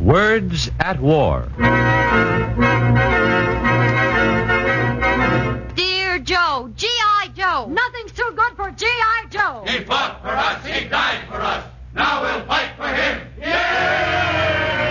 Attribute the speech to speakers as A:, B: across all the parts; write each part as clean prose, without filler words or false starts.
A: Words at War.
B: Dear Joe, G.I. Joe. Nothing's too good for G.I. Joe.
C: He fought for us. He died for us. Now we'll fight for him. Yay!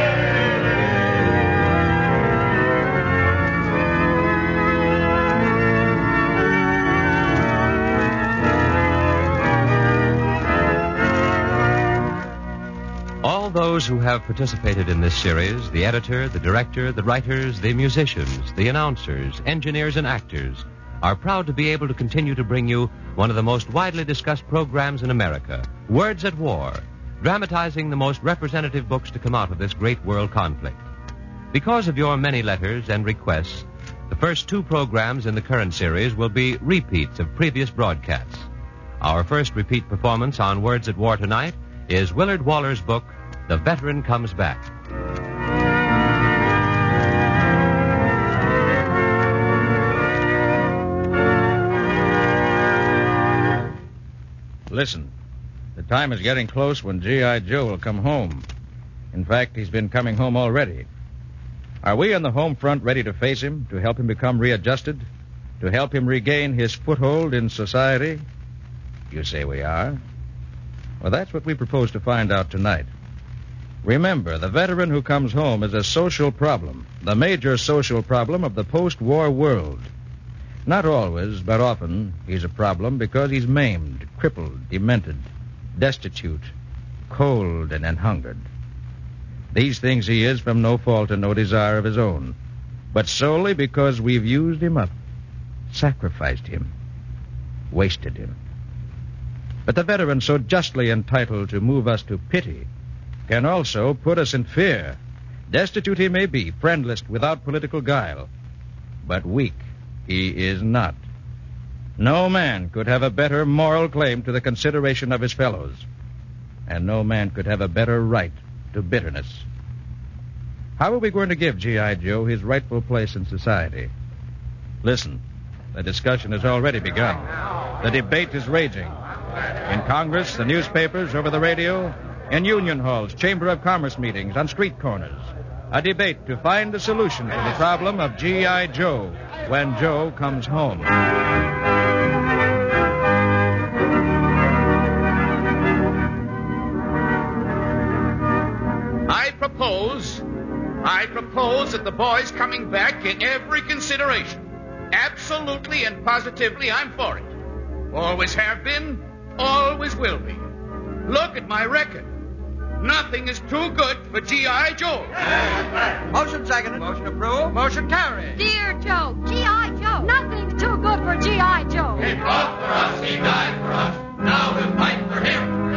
A: All those who have participated in this series, the editor, the director, the writers, the musicians, the announcers, engineers, and actors, are proud to be able to continue to bring you one of the most widely discussed programs in America, Words at War, dramatizing the most representative books to come out of this great world conflict. Because of your many letters and requests, the first two programs in the current series will be repeats of previous broadcasts. Our first repeat performance on Words at War tonight is Willard Waller's book, The Veteran Comes Back.
D: Listen, the time is getting close when G.I. Joe will come home. In fact, he's been coming home already. Are we on the home front ready to face him, to help him become readjusted, to help him regain his foothold in society? You say we are? Well, that's what we propose to find out tonight. Remember, the veteran who comes home is a social problem, the major social problem of the post-war world. Not always, but often, he's a problem because he's maimed, crippled, demented, destitute, cold, and hungered. These things he is from no fault and no desire of his own, but solely because we've used him up, sacrificed him, wasted him. But the veteran so justly entitled to move us to pity can also put us in fear. Destitute he may be, friendless, without political guile, but weak he is not. No man could have a better moral claim to the consideration of his fellows, and no man could have a better right to bitterness. How are we going to give G.I. Joe his rightful place in society? Listen, the discussion has already begun. The debate is raging. In Congress, the newspapers, over the radio, in union halls, Chamber of Commerce meetings, on street corners. A debate to find a solution to the problem of G.I. Joe when Joe comes home.
C: I propose that the boy's coming back get every consideration. Absolutely and positively, I'm for it. Always have been, always will be. Look at my record. Nothing is too good for G.I. Joe.
E: Motion seconded. Motion approved. Motion carried.
B: Dear Joe, G.I. Joe. Nothing's too good for G.I. Joe.
C: He fought for us. He died for us. Now we'll fight for him.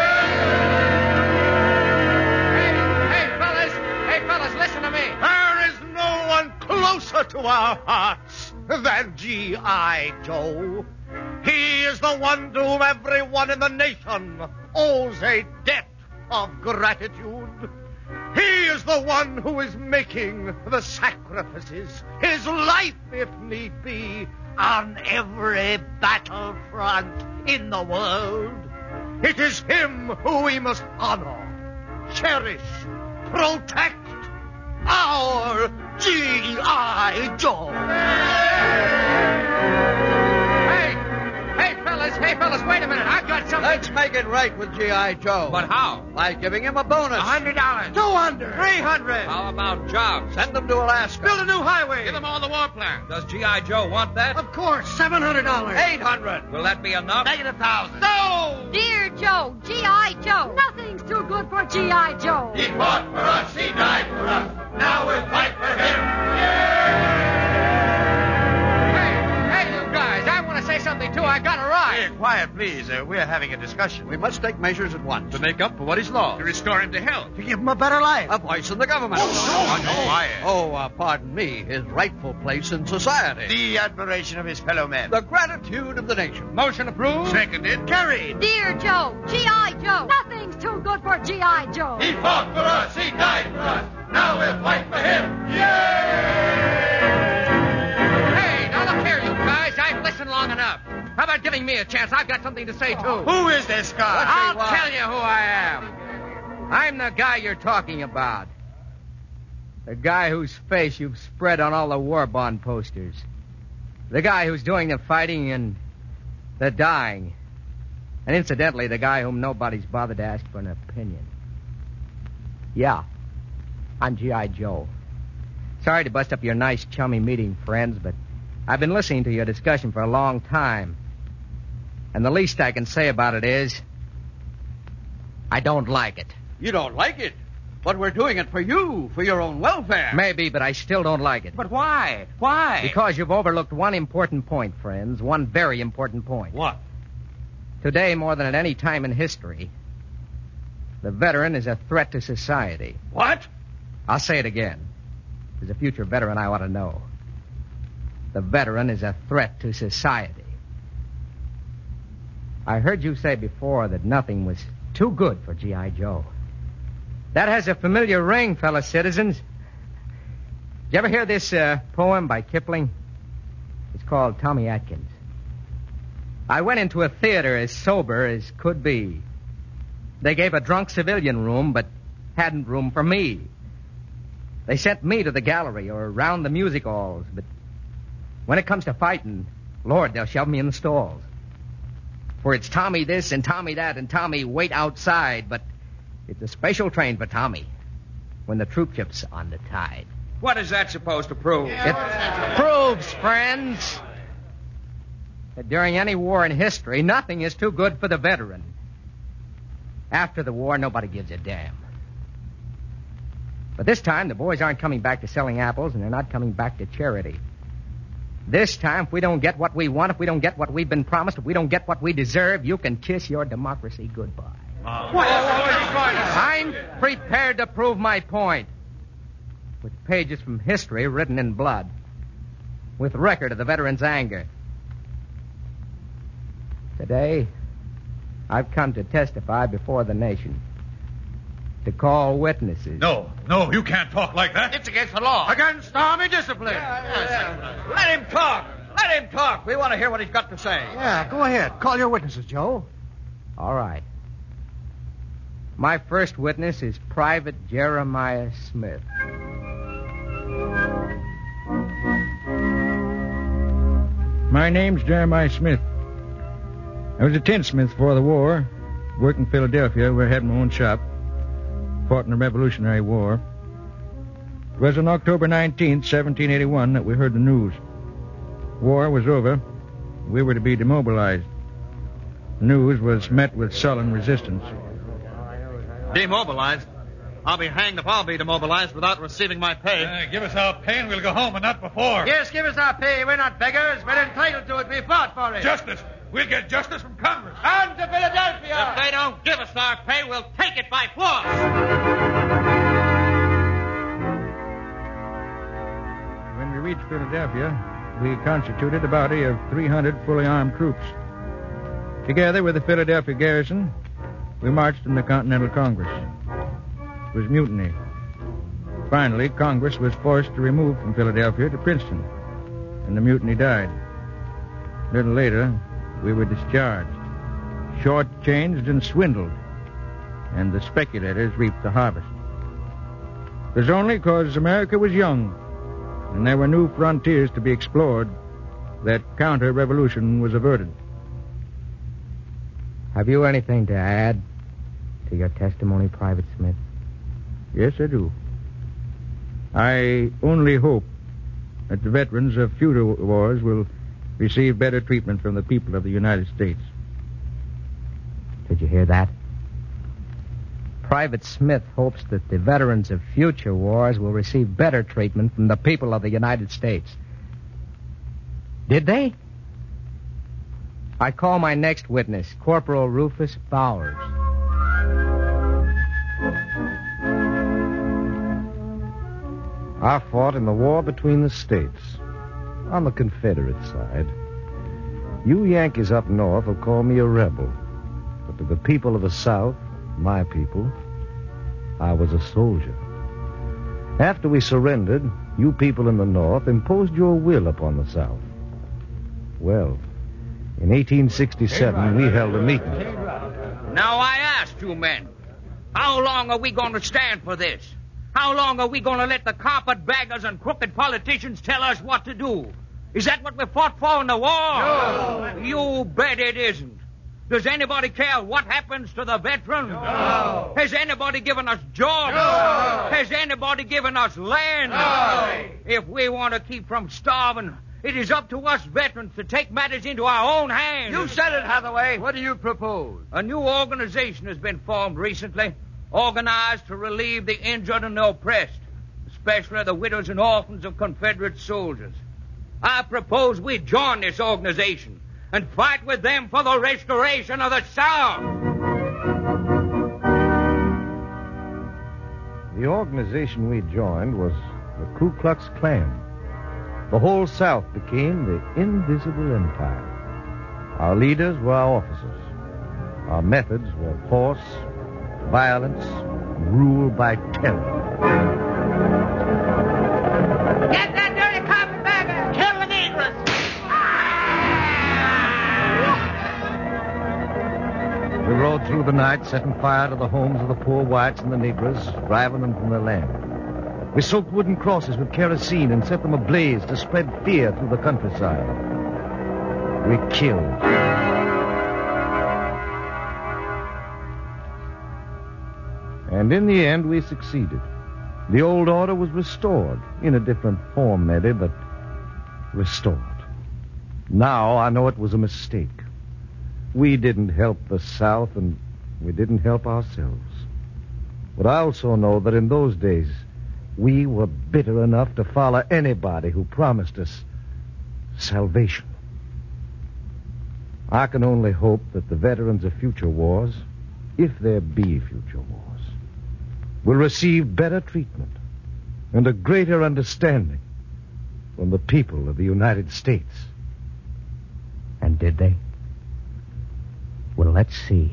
E: Hey, fellas, listen to me. There is no one closer to our hearts than G.I. Joe. He is the one to whom everyone in the nation owes a debt of gratitude. He is the one who is making the sacrifices, his life, if need be, on every battlefront in the world. It is him who we must honor, cherish, protect, our G.I. Joe. Hey, fellas, wait a minute. I've got something.
F: Let's make it right with G.I. Joe.
E: But how?
F: By giving him a bonus.
E: $100.
F: $200.
E: $300.
F: How about jobs? Send them to Alaska.
E: Build a new highway.
C: Give them all the war plans.
F: Does G.I. Joe want that?
E: Of course, $700.
F: $800. Will that be enough?
E: -1,000.
C: No!
B: Dear Joe, G.I. Joe. Nothing's too good for G.I. Joe.
C: He fought for us. He died for us. Now we'll fight for him.
E: Hey, you guys, I want to say something, too. I got a ride.
F: Hey, quiet, please. We're having a discussion. We must take measures at once.
E: To make up for what he's lost.
C: To restore him to health.
E: To give him a better life.
F: A voice in the government. Pardon me. His rightful place in society.
E: The admiration of his fellow men.
F: The gratitude of the nation.
E: Motion approved.
C: Seconded.
E: Carried.
B: Dear Joe, G.I. Joe. Nothing's too good for G.I. Joe.
C: He fought for us. He died for us. Now we'll fight for him.
E: Hey, now look here, you guys. I've listened long enough. How about giving me a chance? I've got something to say, too.
C: Who is this guy?
E: I'll tell you who I am. I'm the guy you're talking about.
G: The guy whose face you've spread on all the war bond posters. The guy who's doing the fighting and the dying. And incidentally, the guy whom nobody's bothered to ask for an opinion. Yeah, I'm G.I. Joe. Sorry to bust up your nice, chummy meeting, friends, but I've been listening to your discussion for a long time. And the least I can say about it is, I don't like it.
F: You don't like it? But we're doing it for you, for your own welfare.
G: Maybe, but I still don't like it.
F: But why? Why?
G: Because you've overlooked one important point, friends. One very important point.
F: What?
G: Today, more than at any time in history, the veteran is a threat to society.
F: What?
G: I'll say it again. As a future veteran, I ought to know. The veteran is a threat to society. I heard you say before that nothing was too good for G.I. Joe. That has a familiar ring, fellow citizens. Did you ever hear this poem by Kipling? It's called Tommy Atkins. I went into a theater as sober as could be. They gave a drunk civilian room, but hadn't room for me. They sent me to the gallery or around the music halls, but when it comes to fighting, Lord, they'll shove me in the stalls. For it's Tommy this and Tommy that and Tommy wait outside, but it's a special train for Tommy when the troop ship's on the tide.
F: What is that supposed to prove?
G: It proves, friends, that during any war in history, nothing is too good for the veteran. After the war, nobody gives a damn. But this time, the boys aren't coming back to selling apples, and they're not coming back to charity. This time, if we don't get what we want, if we don't get what we've been promised, if we don't get what we deserve, you can kiss your democracy goodbye. I'm prepared to prove my point. With pages from history written in blood. With record of the veterans' anger. Today, I've come to testify before the nation. To call witnesses.
H: No, you can't talk like that.
F: It's against the law.
E: Against army discipline.
F: Let him talk. Let him talk. We want to hear what he's got to say.
E: Yeah, go ahead. Call your witnesses, Joe.
G: All right. My first witness is Private Jeremiah Smith.
D: My name's Jeremiah Smith. I was a tinsmith before the war. Worked in Philadelphia, where I had my own shop. Fought in the Revolutionary War. It was on October 19th, 1781, that we heard the news. War was over. We were to be demobilized. The news was met with sullen resistance.
F: Demobilized? I'll be hanged if I'll be demobilized without receiving my pay.
H: Give us our pay and we'll go home, and not before.
E: Yes, give us our pay. We're not beggars. We're entitled to it. We fought for it.
H: Justice. We'll get justice from Congress.
E: On to Philadelphia.
F: If they don't give us our pay, we'll take it by force.
D: When we reached Philadelphia, we constituted a body of 300 fully armed troops. Together with the Philadelphia garrison, we marched in the Continental Congress. It was mutiny. Finally, Congress was forced to remove from Philadelphia to Princeton, and the mutiny died. A little later, we were discharged, shortchanged and swindled, and the speculators reaped the harvest. It was only because America was young, and there were new frontiers to be explored, that counter-revolution was averted.
G: Have you anything to add to your testimony, Private Smith?
D: Yes, I do. I only hope that the veterans of future wars will receive better treatment from the people of the United States.
G: Did you hear that? Private Smith hopes that the veterans of future wars will receive better treatment from the people of the United States. Did they? I call my next witness, Corporal Rufus Bowers.
I: I fought in the war between the states, on the Confederate side. You Yankees up north will call me a rebel, but to the people of the South, my people, I was a soldier. After we surrendered, you people in the North imposed your will upon the South. Well, in 1867, we held a meeting.
F: Now I ask you men, how long are we going to stand for this? How long are we going to let the carpetbaggers and crooked politicians tell us what to do? Is that what we fought for in the war?
E: No.
F: You bet it isn't. Does anybody care what happens to the veterans?
E: No.
F: Has anybody given us jobs?
E: No.
F: Has anybody given us land?
E: No.
F: If we want to keep from starving, it is up to us veterans to take matters into our own hands.
E: You said it, Hathaway.
F: What do you propose? A new organization has been formed recently, organized to relieve the injured and the oppressed, especially the widows and orphans of Confederate soldiers. I propose we join this organization and fight with them for the restoration of the South.
I: The organization we joined was the Ku Klux Klan. The whole South became the Invisible Empire. Our leaders were our officers. Our methods were force, violence, and rule by terror.
B: Get that dirty carpetbagger! Kill the negress!
I: We rode through the night, setting fire to the homes of the poor whites and the negroes, driving them from their land. We soaked wooden crosses with kerosene and set them ablaze to spread fear through the countryside. We killed. And in the end, we succeeded. The old order was restored, in a different form, maybe, but restored. Now I know it was a mistake. We didn't help the South, and we didn't help ourselves. But I also know that in those days, we were bitter enough to follow anybody who promised us salvation. I can only hope that the veterans of future wars, if there be future wars, will receive better treatment and a greater understanding from the people of the United States.
G: And did they? Well, let's see.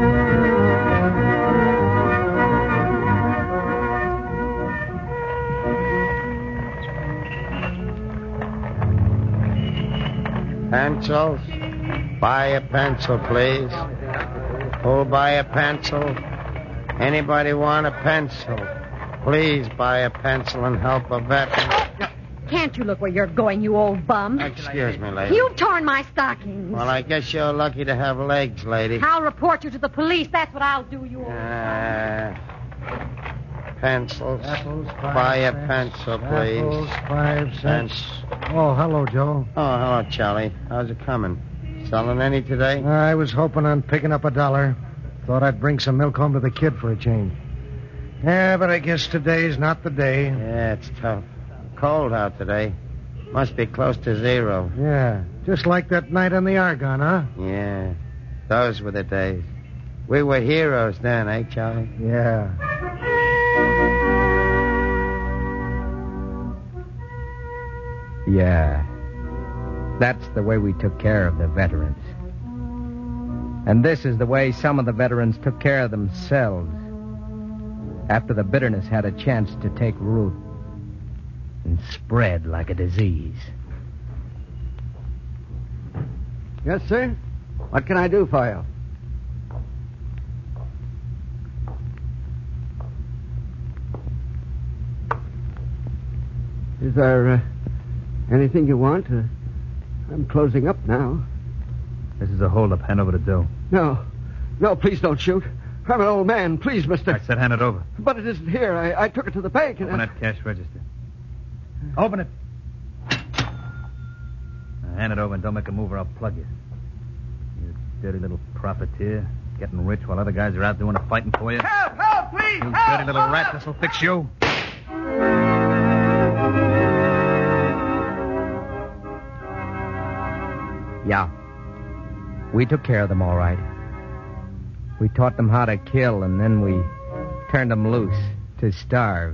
J: Pencils? Buy a pencil, please. Who'll buy a pencil? Anybody want a pencil? Please buy a pencil and help a veteran.
B: Can't you look where you're going, you old bum?
J: Excuse me, lady.
B: You've torn my stockings.
J: Well, I guess you're lucky to have legs, lady.
B: I'll report you to the police. That's what I'll do, you old
J: Pencils.
E: Apples,
J: Buy a pencil, please.
E: Apples, 5 cents. Oh, hello, Joe.
J: Oh, hello, Charlie. How's it coming? Selling any today?
E: I was hoping on picking up $1. Thought I'd bring some milk home to the kid for a change. Yeah, but I guess today's not the day.
J: Yeah, it's tough. Cold out today. Must be close to 0.
E: Yeah, just like that night on the Argonne, huh?
J: Yeah, those were the days. We were heroes then, eh, Charlie?
E: Yeah.
G: Yeah. That's the way we took care of the veterans. And this is the way some of the veterans took care of themselves after the bitterness had a chance to take root and spread like a disease.
E: Yes, sir? What can I do for you?
K: Is there anything you want? I'm closing up now.
D: This is a holdup. Hand over the dough.
K: No, please don't shoot. I'm an old man. Please, mister.
D: I said hand it over.
K: But it isn't here. I took it to the bank and...
D: Open that cash register. Open it. Now hand it over and don't make a move or I'll plug you. You dirty little profiteer. Getting rich while other guys are out doing the fighting for you.
E: Help, please!
D: You dirty little rat. This'll fix you.
G: Yeah. We took care of them all right. We taught them how to kill, and then we turned them loose to starve.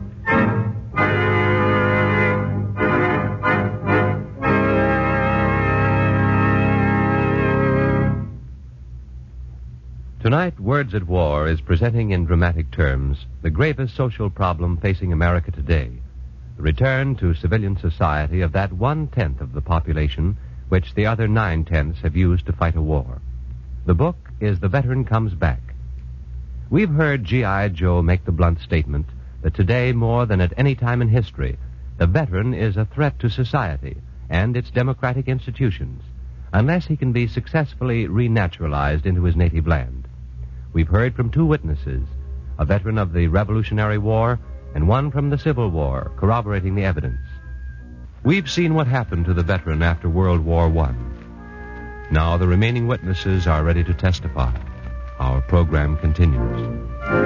A: Tonight, Words at War is presenting in dramatic terms the gravest social problem facing America today, the return to civilian society of that 1/10 of the population which the other 9/10 have used to fight a war. The book is The Veteran Comes Back. We've heard G.I. Joe make the blunt statement that today, more than at any time in history, the veteran is a threat to society and its democratic institutions, unless he can be successfully renaturalized into his native land. We've heard from two witnesses, a veteran of the Revolutionary War and one from the Civil War, corroborating the evidence. We've seen what happened to the veteran after World War I. Now the remaining witnesses are ready to testify. Our program continues.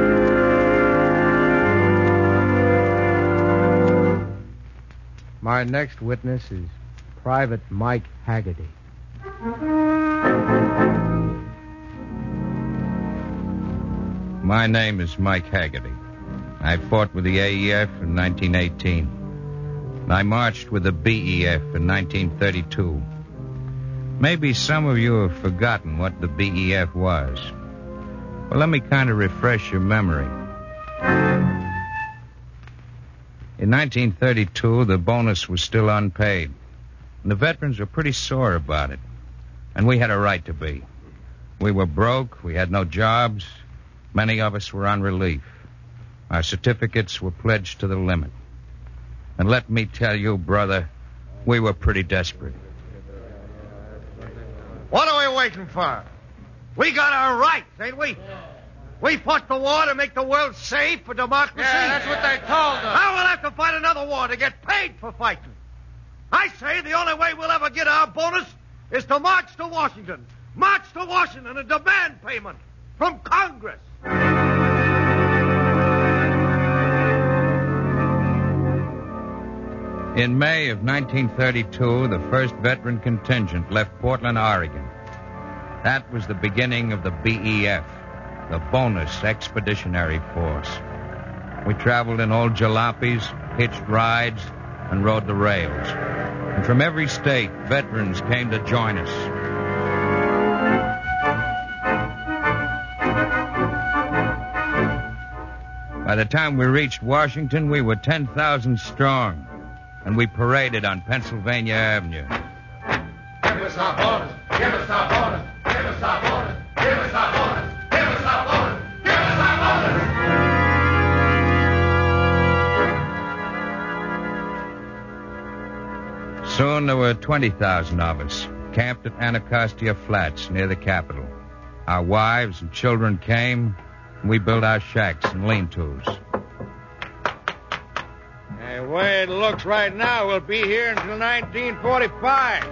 G: My next witness is Private Mike Haggerty.
D: My name is Mike Haggerty. I fought with the AEF in 1918. I marched with the BEF in 1932. Maybe some of you have forgotten what the BEF was. Well, let me kind of refresh your memory. In 1932, the bonus was still unpaid. And the veterans were pretty sore about it. And we had a right to be. We were broke. We had no jobs. Many of us were on relief. Our certificates were pledged to the limit. And let me tell you, brother, we were pretty desperate.
E: What are we waiting for? We got our rights, ain't we? We fought the war to make the world safe for democracy.
C: Yeah, that's what they told us.
E: Now we'll have to fight another war to get paid for fighting. I say the only way we'll ever get our bonus is to march to Washington. March to Washington and demand payment from Congress.
D: In May of 1932, the first veteran contingent left Portland, Oregon. That was the beginning of the BEF, the Bonus Expeditionary Force. We traveled in old jalopies, hitched rides, and rode the rails. And from every state, veterans came to join us. By the time we reached Washington, we were 10,000 strong, and we paraded on Pennsylvania Avenue.
H: Give us our bonus! Give us our bonus! Give us our bonus! Give us our bonus! Give us our bonus! Give us our bonus!
D: Soon there were 20,000 of us, camped at Anacostia Flats near the Capitol. Our wives and children came, and we built our shacks and lean-tos.
J: The way it looks right now, we'll be here until 1945.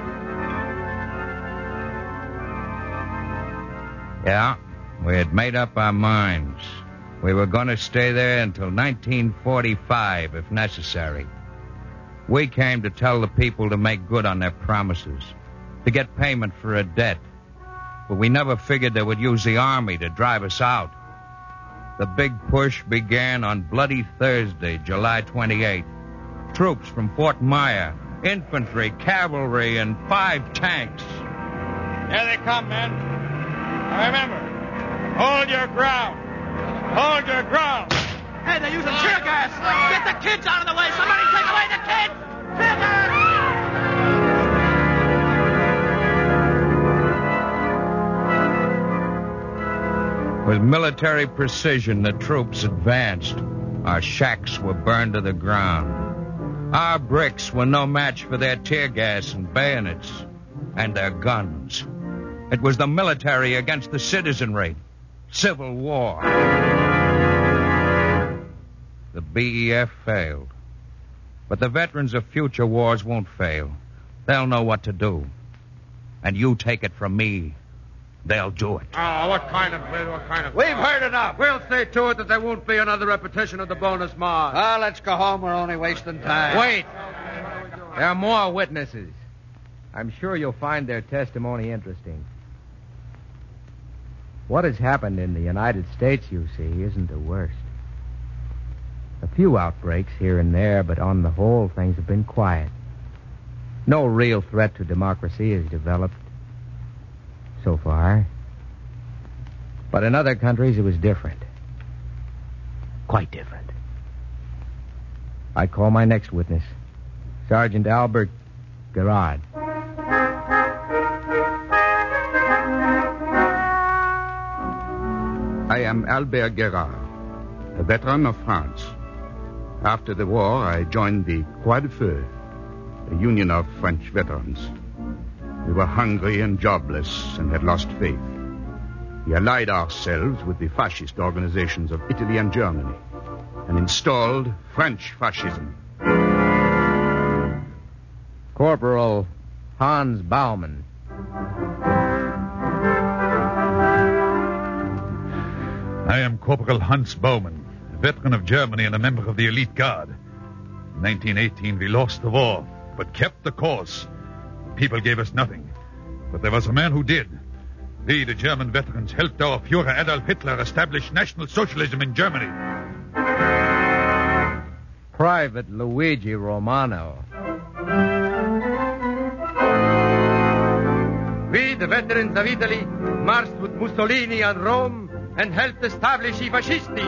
D: Yeah, we had made up our minds. We were going to stay there until 1945, if necessary. We came to tell the people to make good on their promises, to get payment for a debt. But we never figured they would use the army to drive us out. The big push began on Bloody Thursday, July 28th. Troops from Fort Myer, infantry, cavalry, and 5 tanks.
J: Here they come, men. Now remember, hold your ground. Hold your ground.
C: Hey, they're using tear gas. Get the kids out of the way. Somebody take away the kids. Tear gas.
D: With military precision, the troops advanced. Our shacks were burned to the ground. Our bricks were no match for their tear gas and bayonets and their guns. It was the military against the citizenry. Civil war. The BEF failed. But the veterans of future wars won't fail. They'll know what to do. And you take it from me, they'll do it.
E: Oh, what kind of...
J: We've heard enough.
E: We'll see to it that there won't be another repetition of the bonus march.
J: Ah, let's go home. We're only wasting time.
G: Wait. There are more witnesses. I'm sure you'll find their testimony interesting. What has happened in the United States, you see, isn't the worst. A few outbreaks here and there, but on the whole, things have been quiet. No real threat to democracy has developed so far. But in other countries, it was different. Quite different. I call my next witness, Sergeant Albert Gerard.
L: I am Albert Gerard, a veteran of France. After the war, I joined the Croix de Feu, a union of French veterans. We were hungry and jobless and had lost faith. We allied ourselves with the fascist organizations of Italy and Germany and installed French fascism.
G: Corporal Hans Baumann.
M: I am Corporal Hans Baumann, a veteran of Germany and a member of the elite guard. In 1918, we lost the war, but kept the course. The people gave us nothing. But there was a man who did. We, the German veterans, helped our Führer Adolf Hitler establish National Socialism in Germany.
G: Private Luigi Romano.
N: We, the veterans of Italy, marched with Mussolini on Rome and helped establish I Fascisti.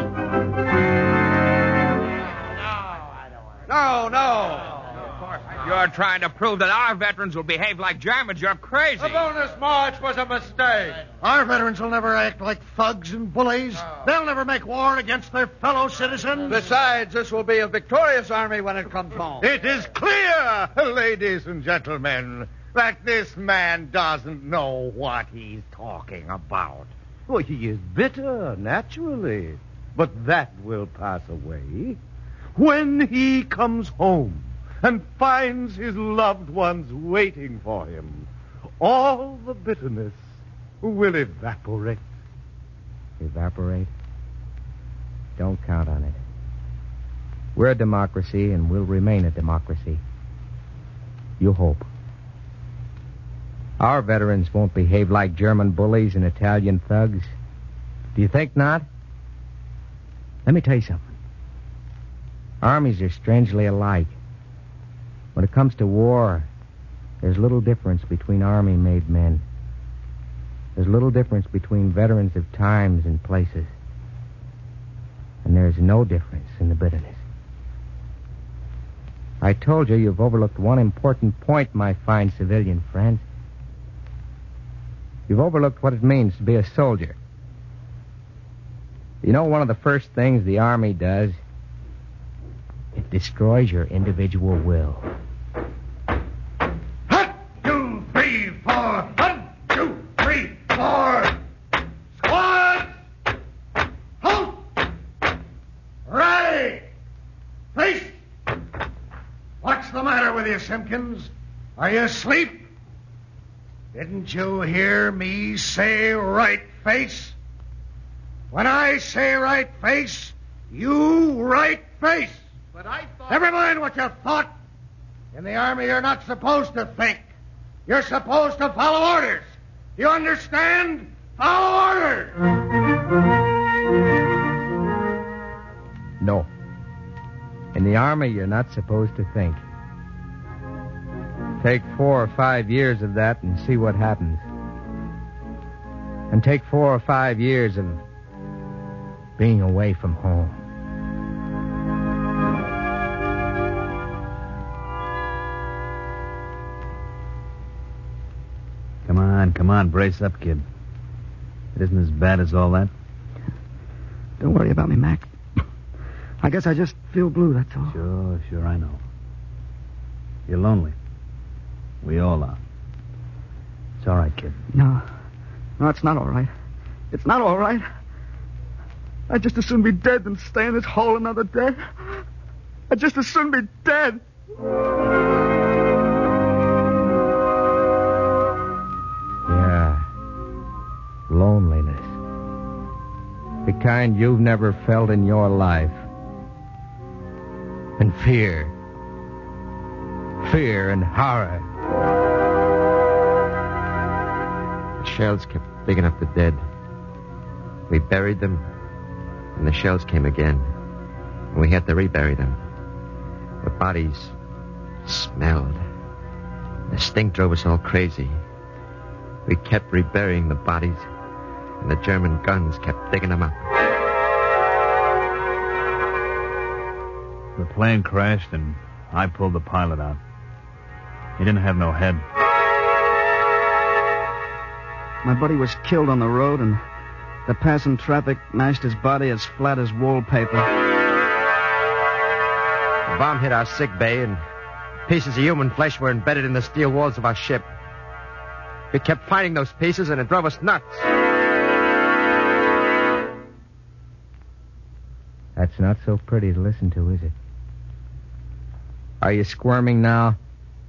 F: No. You're trying to prove that our veterans will behave like Germans. You're crazy.
E: The bonus march was a mistake. Our veterans will never act like thugs and bullies. They'll never make war against their fellow citizens.
N: Besides, this will be a victorious army when it comes home.
E: It is clear, ladies and gentlemen, that this man doesn't know what he's talking about.
I: Well, he is bitter, naturally. But that will pass away when he comes home and finds his loved ones waiting for him. All the bitterness will evaporate.
G: Evaporate? Don't count on it. We're a democracy and we'll remain a democracy. You hope. Our veterans won't behave like German bullies and Italian thugs. Do you think not? Let me tell you something. Armies are strangely alike. When it comes to war, there's little difference between army-made men. There's little difference between veterans of times and places. And there's no difference in the bitterness. I told you you've overlooked one important point, my fine civilian friends. You've overlooked what it means to be a soldier. You know, one of the first things the Army does, it destroys your individual will.
E: 1, 2, 3, 4. 1, 2, 3, 4. Squad! Halt! Right! Face! What's the matter with you, Simpkins? Are you asleep? Didn't you hear me say right face? When I say right face, you right face.
F: But I thought...
E: Never mind what you thought. In the Army, you're not supposed to think. You're supposed to follow orders. You understand? Follow orders.
G: No. In the Army, you're not supposed to think. Take 4 or 5 years of that and see what happens. And take 4 or 5 years of being away from home.
O: Come on, brace up, kid. It isn't as bad as all that.
K: Don't worry about me, Mac. I guess I just feel blue, that's all.
O: Sure, I know. You're lonely. We all are. It's all right, kid.
K: No, it's not all right. It's not all right. I'd just as soon be dead than stay in this hole another day. I'd just as soon be dead.
G: Yeah. Loneliness. The kind you've never felt in your life. And fear. Fear and horror.
P: The shells kept digging up the dead. We buried them, and the shells came again. And we had to rebury them. The bodies smelled. The stink drove us all crazy. We kept reburying the bodies, and the German guns kept digging them up.
O: The plane crashed, and I pulled the pilot out. He didn't have no head.
K: My buddy was killed on the road, and the passing traffic mashed his body as flat as wallpaper.
P: bomb hit our sick bay, and pieces of human flesh were embedded in the steel walls of our ship. We kept finding those pieces, and it drove us nuts.
G: That's not so pretty to listen to, is it? Are you squirming now?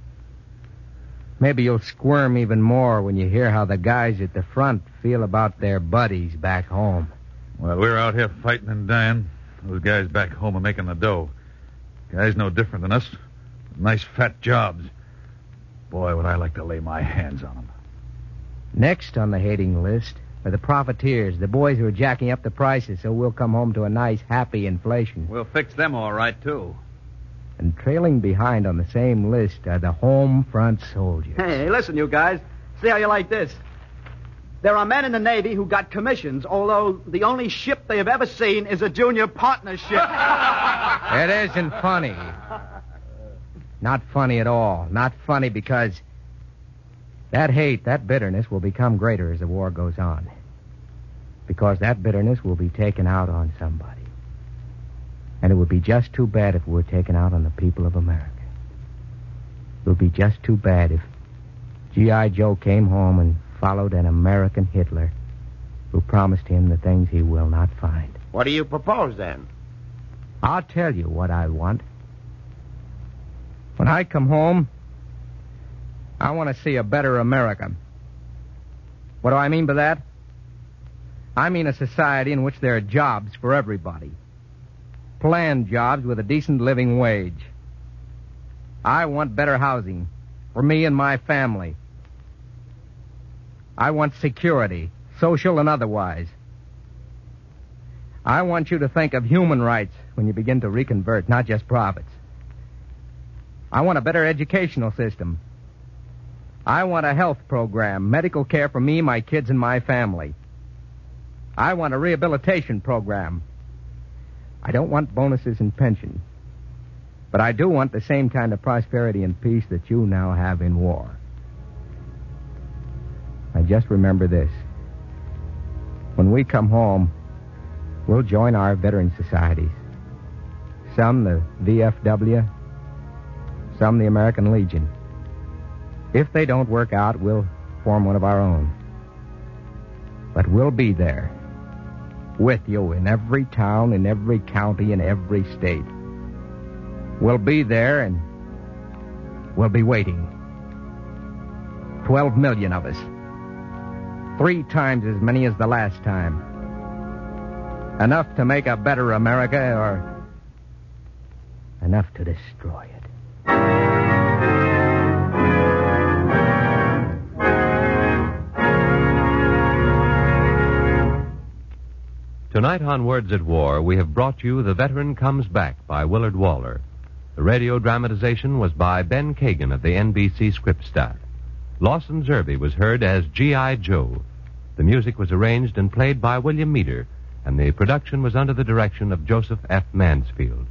G: Maybe you'll squirm even more when you hear how the guys at the front feel about their buddies back home.
M: Well, we're out here fighting and dying. Those guys back home are making the dough. Guys no different than us. Nice fat jobs. Boy, would I like to lay my hands on them.
G: Next on the hating list are the profiteers, the boys who are jacking up the prices so we'll come home to a nice, happy inflation.
O: We'll fix them all right, too.
G: And trailing behind on the same list are the home front soldiers.
K: Hey, listen, you guys. See how you like this. There are men in the Navy who got commissions, although the only ship they have ever seen is a junior partnership.
G: It isn't funny. Not funny at all. Not funny because that hate, that bitterness will become greater as the war goes on. Because that bitterness will be taken out on somebody. And it would be just too bad if it were taken out on the people of America. It would be just too bad if G.I. Joe came home and followed an American Hitler who promised him the things he will not find.
J: What do you propose, then?
G: I'll tell you what I want. When I come home, I want to see a better America. What do I mean by that? I mean a society in which there are jobs for everybody. Planned jobs with a decent living wage. I want better housing for me and my family. I want security, social and otherwise. I want you to think of human rights when you begin to reconvert, not just profits. I want a better educational system. I want a health program, medical care for me, my kids, and my family. I want a rehabilitation program. I don't want bonuses and pension. But I do want the same kind of prosperity and peace that you now have in war. I just remember this. When we come home, we'll join our veteran societies. Some the VFW, some the American Legion. If they don't work out, we'll form one of our own. But we'll be there, with you in every town, in every county, in every state. We'll be there, and we'll be waiting. 12 million of us. 3 times as many as the last time. Enough to make a better America, or enough to destroy it.
A: Tonight on Words at War, we have brought you The Veteran Comes Back by Willard Waller. The radio dramatization was by Ben Kagan of the NBC script staff. Lawson Zerbe was heard as G.I. Joe. The music was arranged and played by William Meader, and the production was under the direction of Joseph F. Mansfield.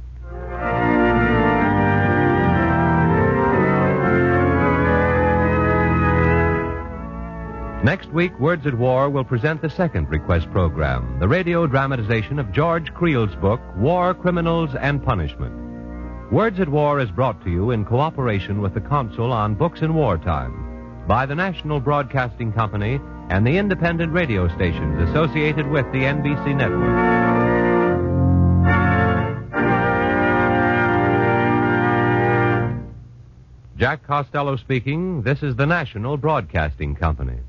A: Next week, Words at War will present the second request program, the radio dramatization of George Creel's book, War, Criminals, and Punishment. Words at War is brought to you in cooperation with the Council on Books in Wartime by the National Broadcasting Company and the independent radio stations associated with the NBC network. Jack Costello speaking. This is the National Broadcasting Company.